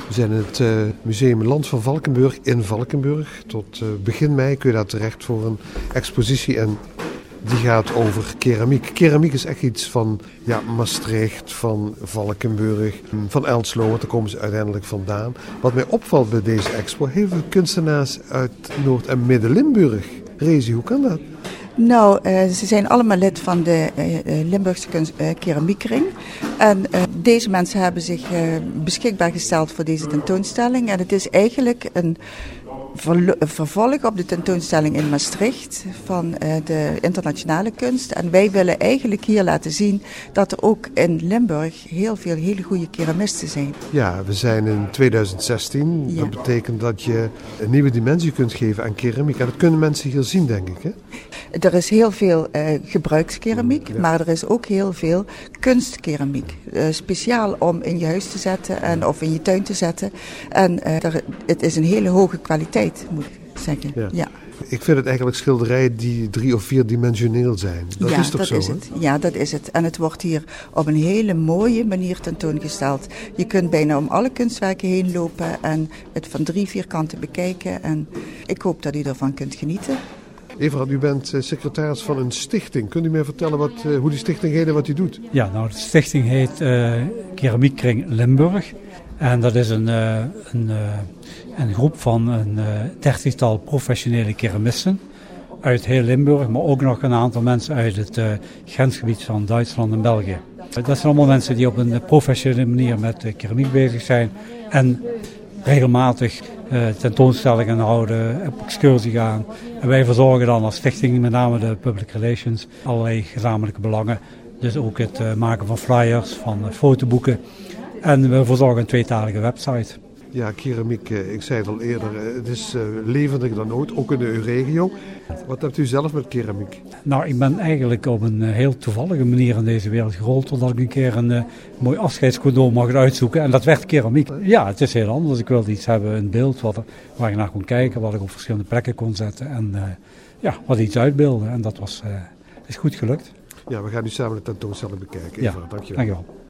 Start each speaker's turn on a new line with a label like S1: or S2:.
S1: We zijn in het Museum Land van Valkenburg in Valkenburg. Tot begin mei kun je daar terecht voor een expositie en die gaat over keramiek. Keramiek is echt iets van Maastricht, van Valkenburg, van Elslo, want daar komen ze uiteindelijk vandaan. Wat mij opvalt bij deze expo, heel veel kunstenaars uit Noord- en Midden-Limburg. Rezi, hoe kan dat?
S2: Nou, ze zijn allemaal lid van de Limburgse Keramiekring. En deze mensen hebben zich beschikbaar gesteld voor deze tentoonstelling. En het is eigenlijk een vervolg op de tentoonstelling in Maastricht van de internationale kunst. En wij willen eigenlijk hier laten zien dat er ook in Limburg heel veel hele goede keramisten zijn.
S1: Ja, we zijn in 2016. Ja. Dat betekent dat je een nieuwe dimensie kunt geven aan keramiek. En dat kunnen mensen hier zien, denk ik, hè?
S2: Er is heel veel gebruikskeramiek, maar er is ook heel veel kunstkeramiek. Speciaal om in je huis te zetten of in je tuin te zetten. En het is een hele hoge kwaliteit, moet ik zeggen. Ja.
S1: Ik vind het eigenlijk schilderijen die 3- of 4-dimensioneel zijn. Dat is toch zo?
S2: Ja, dat is het. En het wordt hier op een hele mooie manier tentoongesteld. Je kunt bijna om alle kunstwerken heen lopen en het van 3 vierkanten bekijken. En ik hoop dat u ervan kunt genieten.
S1: Everard, u bent secretaris van een stichting. Kunt u mij vertellen hoe die stichting heet en wat u doet?
S3: Ja, nou, de stichting heet Keramiekring Limburg. En dat is een groep van een 30-tal professionele keramisten uit heel Limburg, maar ook nog een aantal mensen uit het grensgebied van Duitsland en België. Dat zijn allemaal mensen die op een professionele manier met keramiek bezig zijn en regelmatig tentoonstellingen houden, op excursie gaan. En wij verzorgen dan als stichting, met name de public relations, allerlei gezamenlijke belangen. Dus ook het maken van flyers, van fotoboeken. En we verzorgen een 2-talige website.
S1: Ja, keramiek, ik zei het al eerder, het is levendiger dan ooit, ook in de regio. Wat hebt u zelf met keramiek?
S3: Nou, ik ben eigenlijk op een heel toevallige manier in deze wereld gerold, totdat ik een keer een mooi afscheidscadeau mag uitzoeken. En dat werd keramiek. Ja, het is heel anders. Ik wilde iets hebben, een beeld waar ik naar kon kijken, wat ik op verschillende plekken kon zetten. En wat iets uitbeelden. En dat is goed gelukt.
S1: Ja, we gaan nu samen de tentoonstelling bekijken.
S3: Ja,
S1: Dankjewel.
S3: Dankjewel.